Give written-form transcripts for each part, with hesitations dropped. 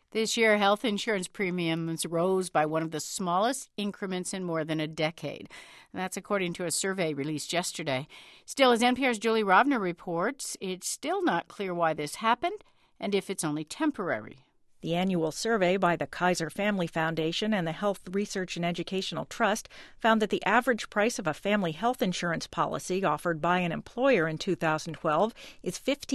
This year, health insurance premiums rose by one of the smallest increments in more than a decade. That's according to a survey released yesterday. Still, as NPR's Julie Rovner reports, it's still not clear why this happened and if it's only temporary. The annual survey by the Kaiser Family Foundation and the Health Research and Educational Trust found that the average price of a family health insurance policy offered by an employer in 2012 is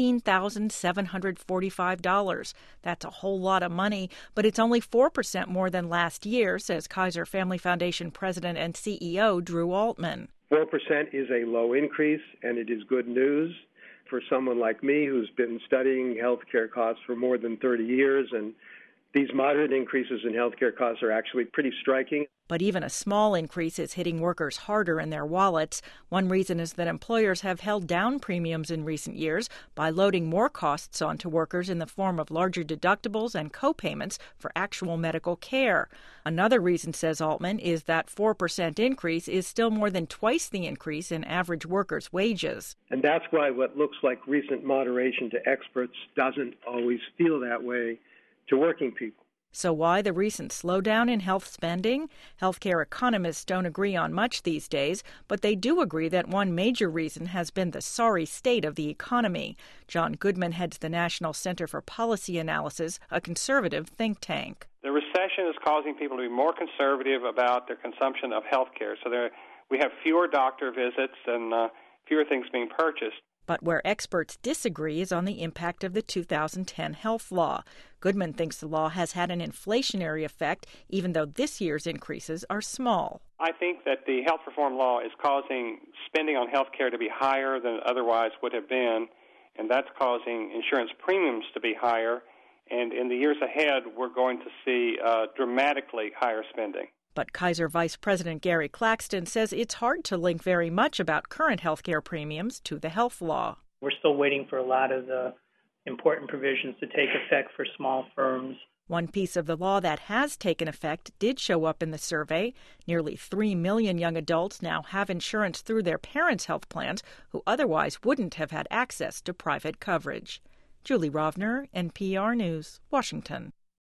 $15,745. That's a whole lot of money, but it's only 4% more than last year, says Kaiser Family Foundation President and CEO Drew Altman. 4% is a low increase, and it is good news for someone like me who's been studying healthcare costs for more than 30 years, and these moderate increases in healthcare costs are actually pretty striking. But even a small increase is hitting workers harder in their wallets. One reason is that employers have held down premiums in recent years by loading more costs onto workers in the form of larger deductibles and co-payments for actual medical care. Another reason, says Altman, is that 4% increase is still more than twice the increase in average workers' wages. And that's why what looks like recent moderation to experts doesn't always feel that way to working people. So why the recent slowdown in health spending? Healthcare economists don't agree on much these days, but they do agree that one major reason has been the sorry state of the economy. John Goodman heads the National Center for Policy Analysis, a conservative think tank. The recession is causing people to be more conservative about their consumption of health care. So we have fewer doctor visits and fewer things being purchased. But where experts disagree is on the impact of the 2010 health law. Goodman thinks the law has had an inflationary effect, even though this year's increases are small. I think that the health reform law is causing spending on health care to be higher than it otherwise would have been, and that's causing insurance premiums to be higher. And in the years ahead, we're going to see dramatically higher spending. But Kaiser Vice President Gary Claxton says it's hard to link very much about current health care premiums to the health law. We're still waiting for a lot of the important provisions to take effect for small firms. One piece of the law that has taken effect did show up in the survey. Nearly 3 million young adults now have insurance through their parents' health plans who otherwise wouldn't have had access to private coverage. Julie Rovner, NPR News, Washington.